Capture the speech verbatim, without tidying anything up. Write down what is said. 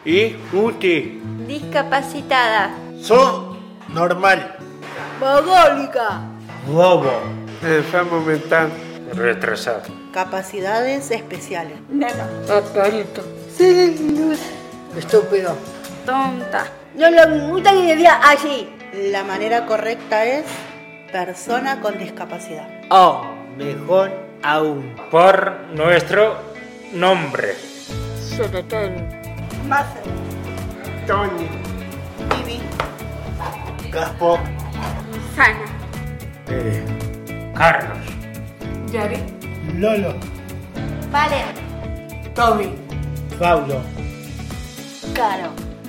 ¿Y Uti? Discapacitada. So normal. Mogólica. Bobo. Enfermo mental. Retrasado. Capacidades especiales. Nena. Paparito. Sin luz. Estúpido. Tonta. No le gusta que decía así. La manera correcta es persona con discapacidad. O mejor aún. Por nuestro nombre. Solotón. Massa. Tony. Vivi. Gaspo. Sana. Pérez. Carlos. Yari. Lolo. Vale. Tommy. Pablo. Caro.